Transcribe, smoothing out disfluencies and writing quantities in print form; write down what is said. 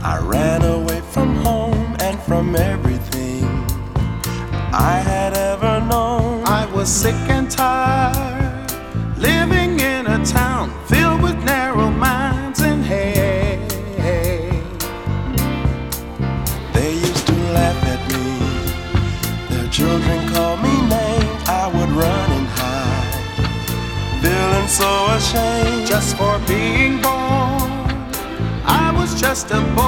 I ran away from home and from everything I had ever known. I was sick and tired, living in a town filled with narrow minds and hate. They used to laugh at me, their children called me names. I would run and hide, feeling so ashamed. Just for being born, I was just a boy.